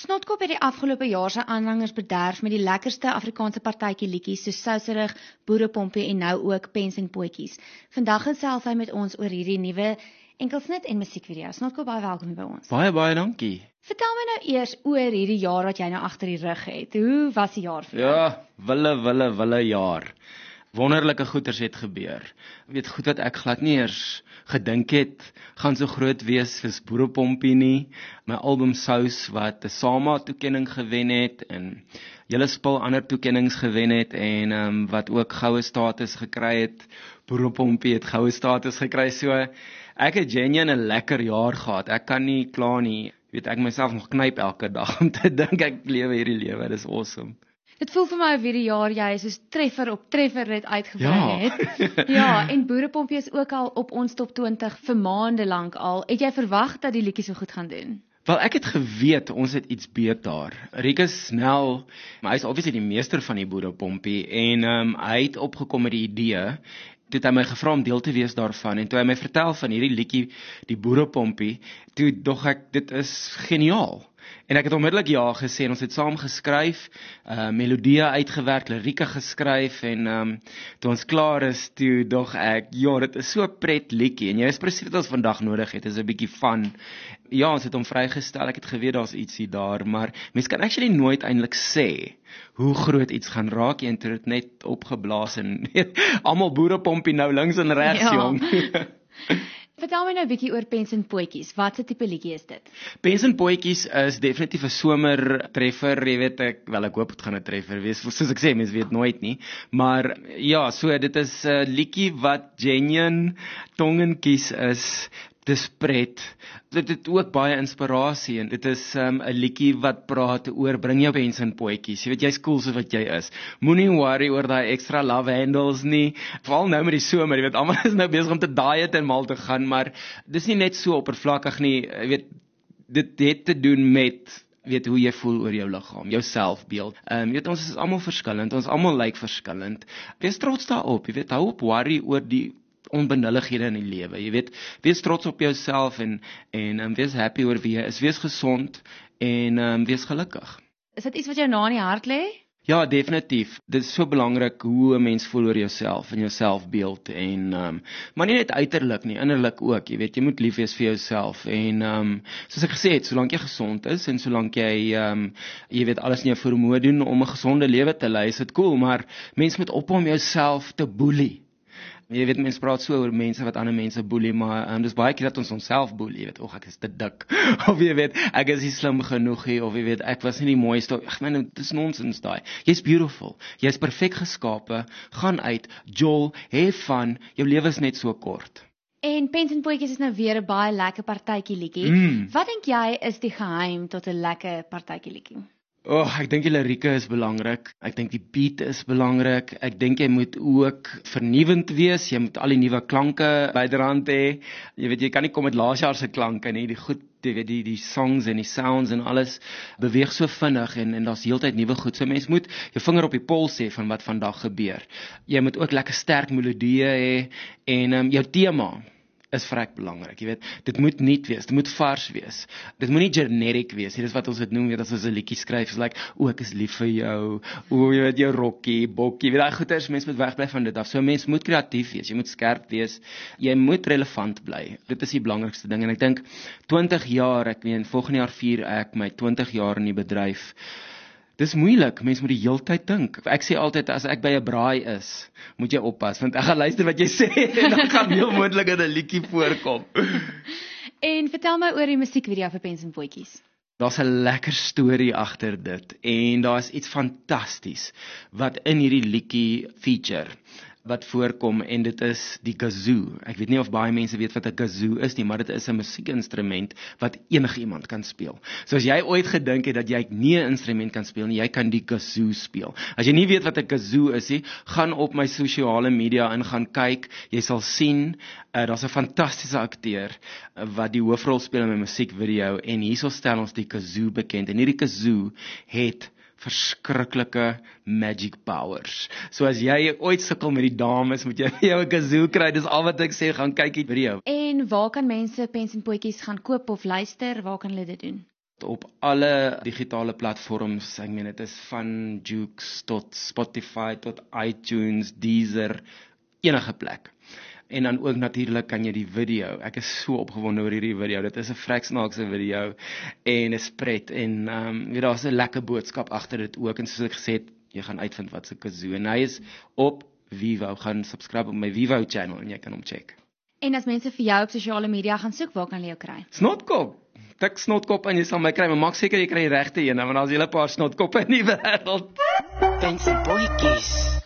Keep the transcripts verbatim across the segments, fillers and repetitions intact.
Snotkop het die afgelope jaar sy aanhangers bederf met die lekkerste Afrikaanse partytjie liedjies soos Souserig, Boerepompie en nou ook Pens en Potjies. Vandag gesels hy met ons oor hierdie nuwe enkelsnit en musiekvideo. Snotkop, baie welkom hier by ons. Baie, baie dankie. Vertel my nou eers oor hierdie jaar wat jy nou agter die rug het. Hoe was die jaar vir jou? Ja, wille, wille, wille jaar. Wonderlike goeders het gebeur. Weet goed wat ek glad nie eers gedink het, gaan so groot wees soos Boerepompie nie. My album Sous wat 'n SAMA toekenning gewen het en hele spul ander toekennings gewen het en um, wat ook goue status gekry het. Boerepompie het goue status gekry, so ek het genuine 'n lekker jaar gehad. Ek kan nie kla nie. Weet ek myself nog knyp elke dag om te dink ek lewe hierdie lewe. Dis awesome. Dit voel vir my of hierdie jaar jy soos treffer op treffer net uitgebring Ja. het. Ja, en Boerepompie is ook al op ons top twintig vir maande lank al. Het jy verwag dat die liedjie so goed gaan doen? Wel, ek het geweet, ons het iets beet daar. Rieke Snell, maar hy is obviously die meester van die Boerepompie, en um, hy het opgekom met die idee, toe het hy my gevra om deel te wees daarvan, en toe hy my vertel van hierdie liedjie, die Boerepompie, toe dog ek, dit is geniaal. En ek het onmiddellik ja gesê, en ons het saam geskryf, uh, melodieë uitgewerk, lirieke geskryf, en um, toe ons klaar is, toe dog ek, ja, dit is so 'n pret liedjie, en jy is presies wat ons vandag nodig het, is 'n bietjie fun. Ja, ons het hom vrygestel, ek het geweet daar's ietsie daar, maar mens kan actually nooit eintlik sê hoe groot iets gaan raak, en toe het net opgeblaas, en almal Boerepompie nou links en regs, Ja. jong. Vertel my nou 'n bietjie oor Pens en Potjies. Wat 'n tipe liedjie is dit? Pens en Potjies is definitief 'n somer treffer, jy weet ek, wel ek hoop dit gaan 'n treffer wees, soos ek sê, mens weet nooit nie, maar ja, so dit is 'n uh, liedjie wat genuine tong en kies is, dis pret, dit het ook baie inspirasie, en dit is 'n um, liedjie wat praat oor, bring jou pens en potjies, jy weet, jy's cool soos wat jy is, moenie worry oor daai extra love handles nie, veral nou met die somer, jy weet, almal is nou besig om te diet en mal te gaan, maar dis nie net so oppervlakkig nie, jy weet, dit het te doen met weet hoe jy voel oor jou liggaam, jou selfbeeld. Ehm um, jy weet, ons is almal verskillend, ons almal lyk verskillend. Wees trots daarop, jy weet, hou op worry oor die onbenullighede in die lewe. Jy weet, wees trots op jouself en en um, wees happy oor wie jy is, wees gesond en um, wees gelukkig. Is dit iets wat jou na in die hart lê? Ja, definitief. Dit is so belangrik hoe 'n mens voel oor jouself en jou selfbeeld en um, maar nie net uiterlik nie, innerlik ook. Jy weet, jy moet lief wees vir jouself en um, soos ek gesê het, solank jy gesond is en solank jy um, jy weet alles in jou vermoë doen om 'n gesonde lewe te lei, is dit cool, maar mens moet ophou om jouself te boelie. Jy weet, mense praat so oor mense wat ander mense boelie, maar um, dis baie keer dat ons onsself boelie, jy weet, oog, ek is te dik, of jy weet, ek is nie slim genoeg nie, of jy weet, ek was nie die mooiste, ag man, dit is nonsens daai, jy's beautiful, jy's perfek geskape, gaan uit, jol, have fun, jou lewe is net so kort. En Pens en Potjies is nou weer 'n baie lekker partytjie liedjie. Mm. Wat dink jy is die geheim tot 'n lekker partytjie liedjie? Oh, ek dink die lirieke is belangrik, ek dink die beat is belangrik, ek dink jy moet ook vernuwend wees, jy moet al die nuwe klanke byderhand hê, jy weet, jy kan nie kom met laas jaar se klanke nie, die goed, jy weet, die, die songs en die sounds en alles beweeg so vinnig en, en daar's heeltyd nuwe goed, so mens moet jou vinger op die pols hê van wat vandag gebeur. Jy moet ook lekker sterk melodieë hê en um, jou tema is vrek belangrik, jy weet, dit moet nuut wees, dit moet vars wees, dit moet nie generic wees, dit is wat ons dit noem, weet, as ons 'n liedjie skryf, is like, o, ek is lief vir jou, o, jy weet, jou rokkie, bokkie, weet, daai goeters, mens moet wegbly van dit af, so mens moet kreatief wees, jy moet skerp wees, jy moet relevant bly, dit is die belangrikste ding, en ek dink, twintig jaar, ek weet, volgende jaar vier ek my twintig jaar in die bedryf. Dis moeilik, mens moet die heeltyd dink. Ek sê altyd, as ek by 'n braai is, moet jy oppas, want ek gaan luister wat jy sê, en dan gaan heel moontlik in 'n liedjie voorkom. En vertel my oor die musiekvideo vir Pens en Potjies. Daar's 'n lekker storie agter dit, en daar's iets fantasties, wat in hierdie liedjie feature, wat voorkom, en dit is die kazoo. Ek weet nie of baie mense weet wat 'n kazoo is nie, maar dit is 'n musiekinstrument wat enige iemand kan speel. So as jy ooit gedink het dat jy nie 'n instrument kan speel nie, jy kan die kazoo speel. As jy nie weet wat 'n kazoo is nie, gaan op my sosiale media in gaan kyk, jy sal sien, uh, daar's 'n fantastiese akteur uh, wat die hoofrol speel in my musiekvideo, en hierso stel ons die kazoo bekend, en hierdie kazoo het verskriklike magic powers. So as jy ooit sukkel met die dames, moet jy jou 'n kazoo kry, dis al wat ek sê, gaan kyk die video. En waar kan mense Pens en Potjies gaan koop of luister, waar kan hulle dit doen? op alle digitale platforms. Ek meen dit is van Joox tot Spotify tot iTunes, Deezer, enige plek. En dan ook natuurlik kan jy die video. Ek is so opgewonde oor hierdie video. Dit is 'n vrek snaakse video en is pret en ehm um, weet daar's 'n lekker boodskap agter dit ook en soos ek gesê het, jy gaan uitvind wat se kazoo en hy is op Vivo. Gaan subscribe op my Vivo channel en jy kan hom check. En as mense vir jou op sosiale media gaan soek, waar kan hulle jou kry? Snotkop. Tik snotkop en jy sal my kry, maar maak seker jy kry die regte een, want daar's 'n hele paar snotkoppe in die wêreld. Pens en boetjies.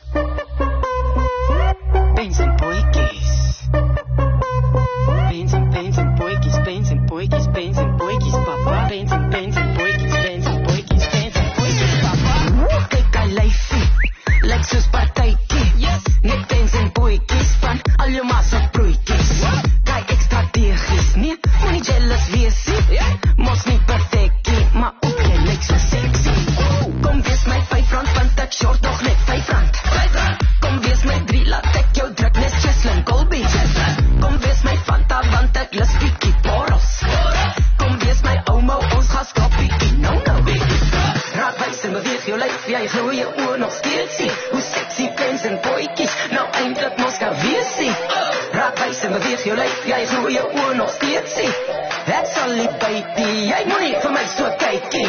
Pens en boetjies. Pens en pens en boetjies, pens en boetjies, pens en boetjies, papa. Pens en pens en boetjies, pens en boetjies, pens en boetjies, papa. Kyk al lyfie, lyk soos partytjie. Yes. Net pens en boetjies van al jou massa broodjies. Kyk ek strategies, nee, moenie jealous wees nie. Yeah. Mos nie perfectie, maar ook jy lyk so sexy. Oh, kom wees my vyf rand, want ek short nog net vyf rand. Kom wees my drie, laat ek jou druk nes Cheslin Colby. Kom wees my Fanta, want ek lus bietjie borrels. Kom wees my ouma, ons gaan skap bietjie, no no. Raak wys en beweeg jou lyf, jy glo jou oor nog steeds sien. Hoe sexy pens en boetjies, nou eindelijk mos kan wees sien. Raak wys en beweeg jou lyf, jy glo jou oor nog steeds sien. Ek sal nie baby, jy moet nie vir my so kykie.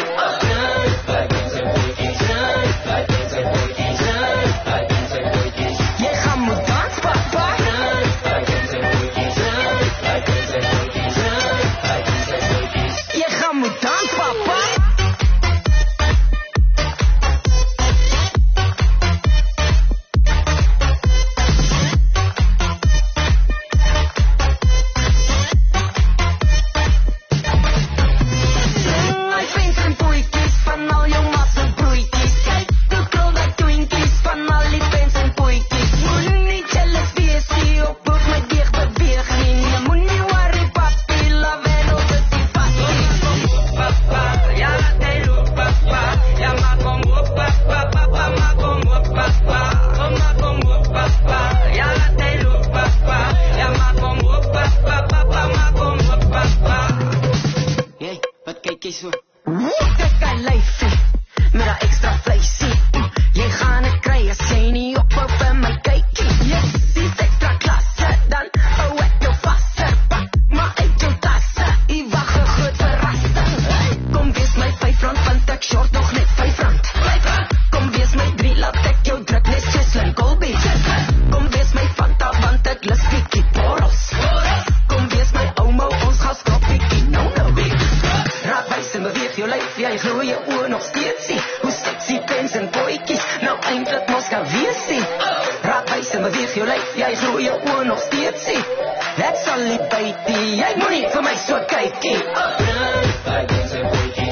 Jy gaan moet dans, papa. Jy gaan moet dans, papa. Jy glo jou oor nog steeds sien. Ek sal nie byt nie, jy moet nie vir my so kykie.